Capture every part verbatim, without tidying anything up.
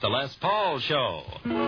the Les Paul Show.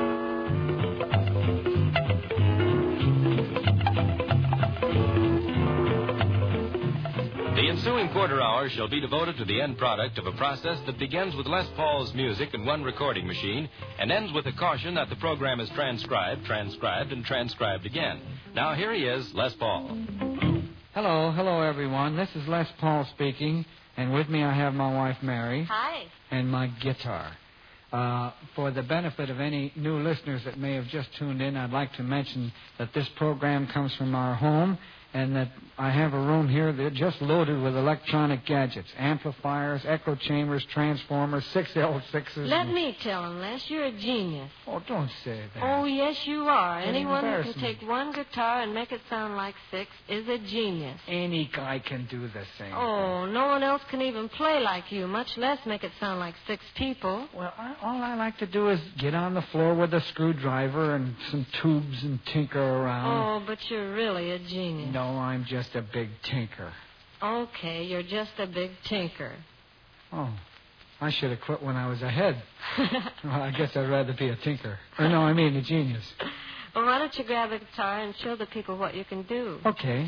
The ensuing quarter hour shall be devoted to the end product of a process that begins with Les Paul's music in one recording machine and ends with a caution that the program is transcribed, transcribed, and transcribed again. Now, here he is, Les Paul. Hello, hello, everyone. This is Les Paul speaking, and with me I have my wife, Mary. Hi. And my guitar. Uh, for the benefit of any new listeners that may have just tuned in, I'd like to mention that this program comes from our home and that I have a room here that's just loaded with electronic gadgets, amplifiers, echo chambers, transformers, six L sixes. Let me tell him, Les, you're a genius. Oh, don't say that. Oh, yes, you are. Don't Anyone who embarrass can me. take one guitar and make it sound like six is a genius. Any guy can do the same. Oh, no one else can even play like you, much less make it sound like six people. Well, I, all I like to do is get on the floor with a screwdriver and some tubes and tinker around. Oh, but you're really a genius. No, I'm just a big tinker. Okay, you're just a big tinker. Oh, I should have quit when I was ahead. Well, I guess I'd rather be a tinker. Or no, I mean a genius. Well, why don't you grab a guitar and show the people what you can do? Okay.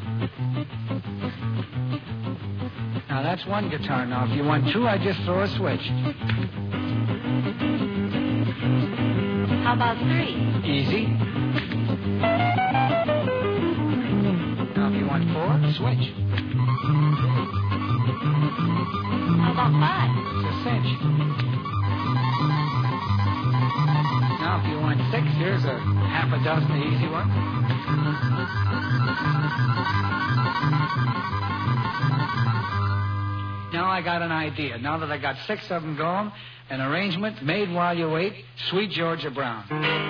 Now, that's one guitar. Now, if you want two, I just throw a switch. How about three? Easy. Now, if you want four, switch. How about five? It's a cinch. Now, if you want six, here's a half a dozen, the easy one. Now I got an idea. Now that I got six of them going, an arrangement made while you wait, Sweet Georgia Brown.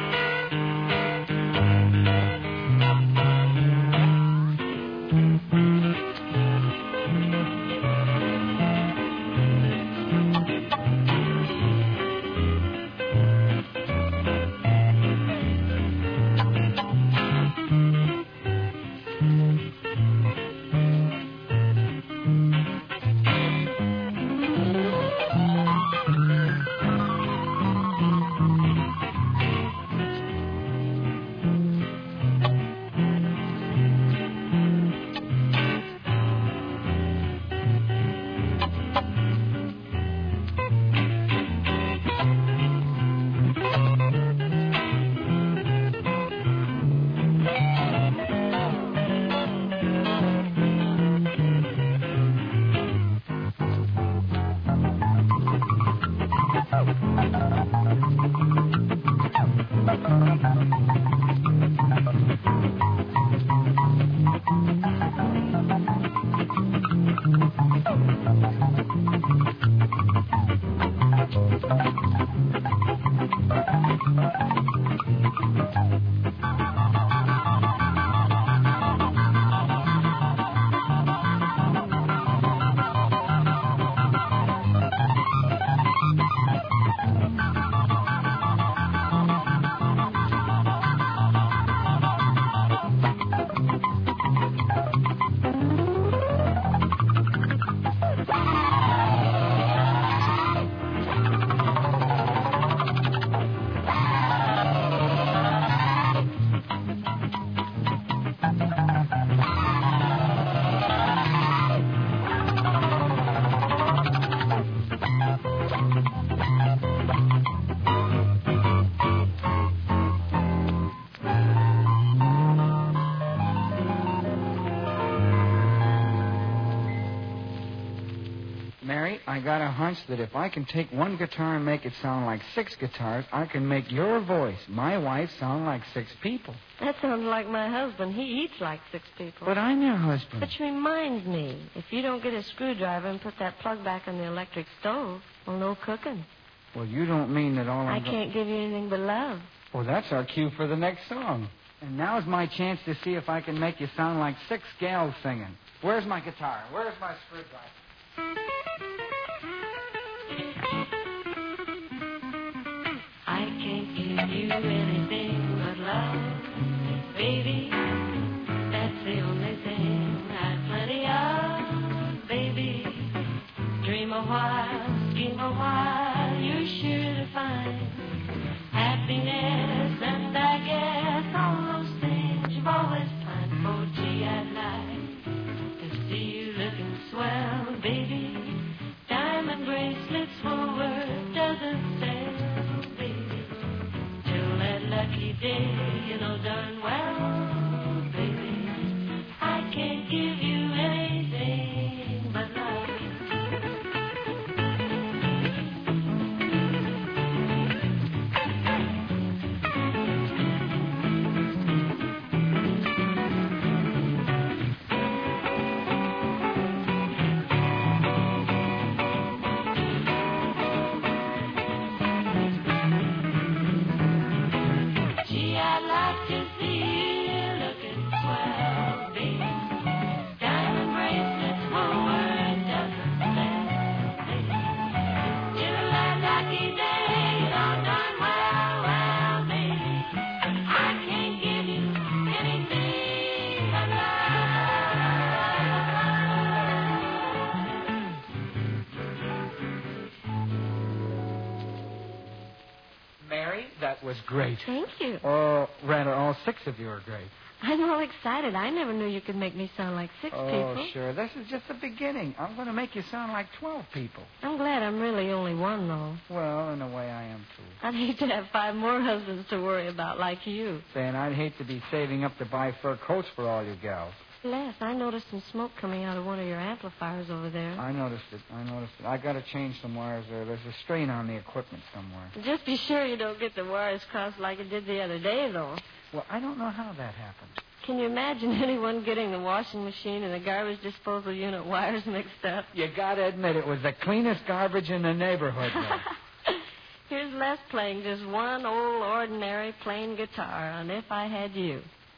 I got a hunch that if I can take one guitar and make it sound like six guitars, I can make your voice, my wife, sound like six people. That sounds like my husband. He eats like six people. But I'm your husband. Which reminds me, if you don't get a screwdriver and put that plug back in the electric stove, well, no cooking. Well, you don't mean that all I I'm can't give you anything but love. Well, that's our cue for the next song. And now's my chance to see if I can make you sound like six gals singing. Where's my guitar? Where's my screwdriver? I can't give you anything but love, baby. That's the only thing I've plenty of, baby. Dream a while, scheme a while, you're sure to find was great. Thank you. Oh, rather, all six of you are great. I'm all excited. I never knew you could make me sound like six oh, people. Oh, sure. This is just the beginning. I'm going to make you sound like twelve people. I'm glad I'm really only one, though. Well, in a way, I am, too. I'd hate to have five more husbands to worry about like you. Saying I'd hate to be saving up to buy fur coats for all you gals. Les, I noticed some smoke coming out of one of your amplifiers over there. I noticed it. I noticed it. I got to change some wires there. There's a strain on the equipment somewhere. Just be sure you don't get the wires crossed like it did the other day, though. Well, I don't know how that happened. Can you imagine anyone getting the washing machine and the garbage disposal unit wires mixed up? You got to admit it was the cleanest garbage in the neighborhood, though. Here's Les playing just one old ordinary plain guitar on If I Had You.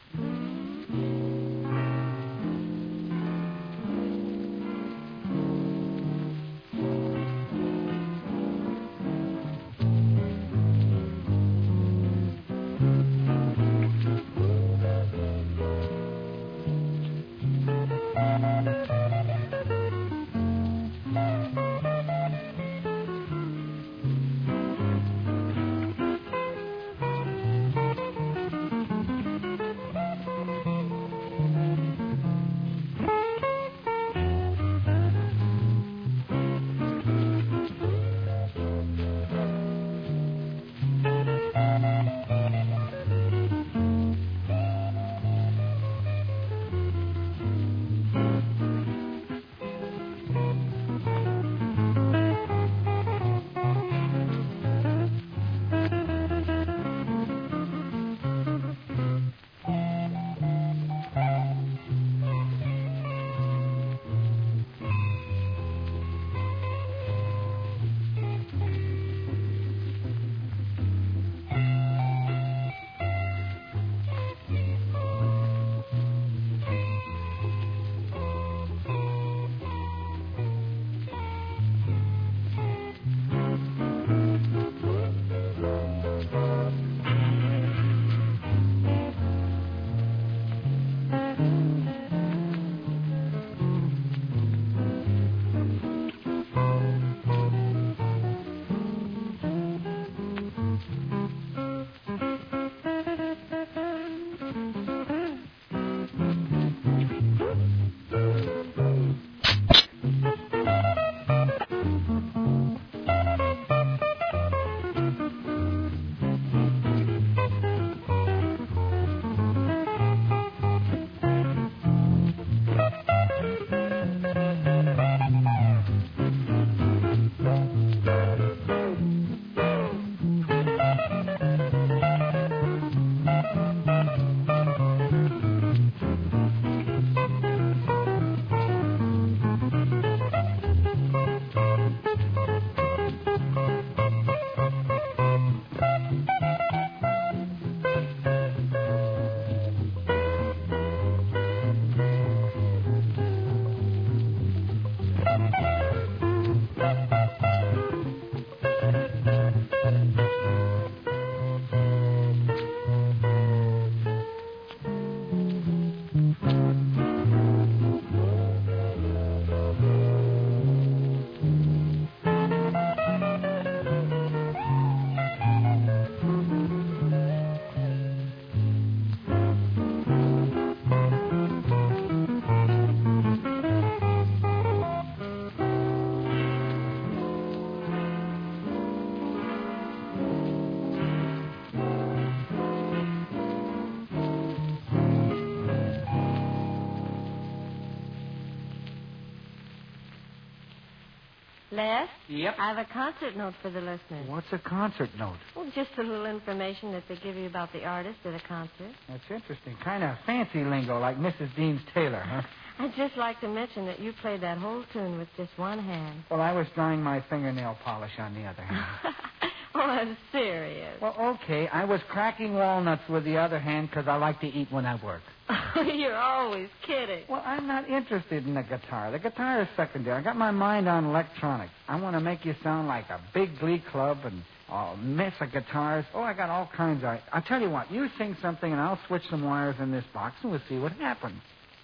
Les? Yep. I have a concert note for the listeners. What's a concert note? Well, just a little information that they give you about the artist at a concert. That's interesting. Kind of fancy lingo, like Missus Deems Taylor, huh? I'd just like to mention that you played that whole tune with just one hand. Well, I was drying my fingernail polish on the other hand. Oh, I'm serious. Well, okay. I was cracking walnuts with the other hand because I like to eat when I work. You're always kidding. Well, I'm not interested in the guitar. The guitar is secondary. I got my mind on electronics. I want to make you sound like a big glee club and a mess of guitars. Oh, I got all kinds of... I'll tell you what. You sing something and I'll switch some wires in this box and we'll see what happens.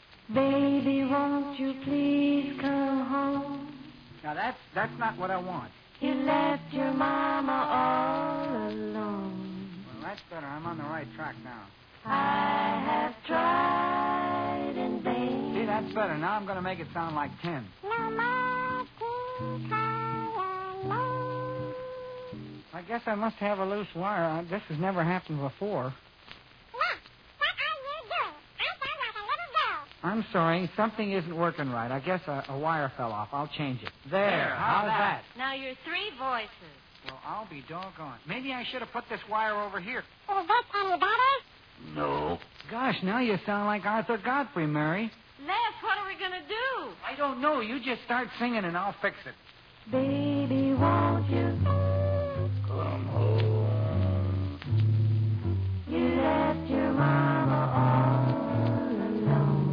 Baby, won't you please come home? Now, that's that's not what I want. You left your mama all alone. That's better. I'm on the right track now. I have tried in vain. See, that's better. Now I'm going to make it sound like ten. No more to cry alone. I guess I must have a loose wire. Uh, This has never happened before. I'm sorry. Something isn't working right. I guess a, a wire fell off. I'll change it. There. There, How's that? Now you're three voices. Well, I'll be doggone. Maybe I should have put this wire over here. Is this any better? No. Gosh, now you sound like Arthur Godfrey, Mary. Les, what are we going to do? I don't know. You just start singing and I'll fix it. Baby, won't you Come home. You left your mama all alone.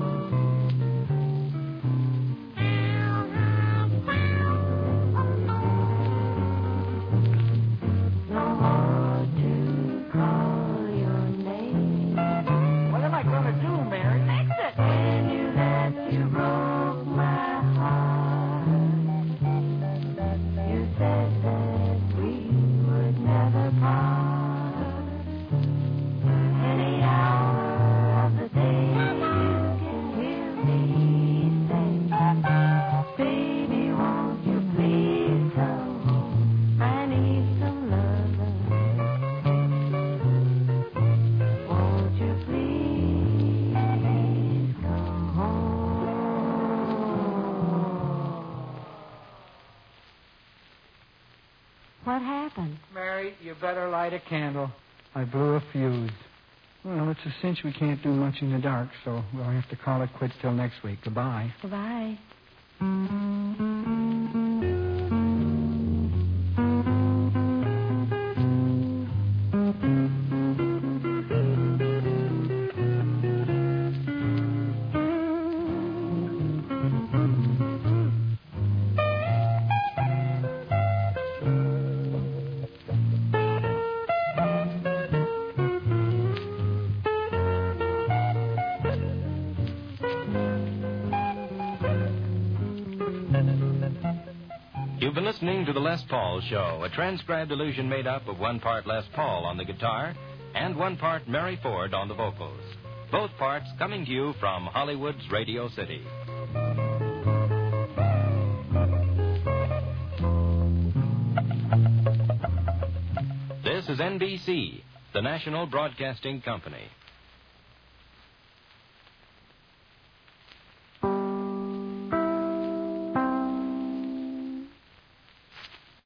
No more to call your name. What am I going to do, Mary? Fix it. When you left, you broke my heart. You said that we would never part. Any hour of the day you can hear me say, baby, won't you please come home? I need some loving. Won't you please come home? What happened? Mary, you better light a candle. I blew a fuse. Well, it's a cinch we can't do much in the dark, so we'll have to call it quits till next week. Goodbye. Goodbye. You've been listening to the Les Paul Show, a transcribed illusion made up of one part Les Paul on the guitar and one part Mary Ford on the vocals. Both parts coming to you from Hollywood's Radio City. This is N B C, the National Broadcasting Company.